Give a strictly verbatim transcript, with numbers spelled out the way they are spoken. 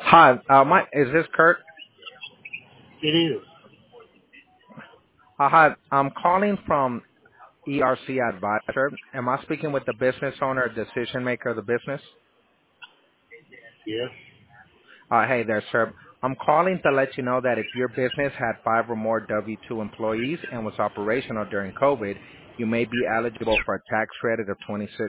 Hi, uh, my is this Kurt? It is. Uh, hi, I'm calling from E R C Advisor. Am I speaking with the business owner, decision maker of the business? Yes. Uh, hey there, sir. I'm calling to let you know that if your business had five or more W two employees and was operational during COVID, you may be eligible for a tax credit of twenty-six.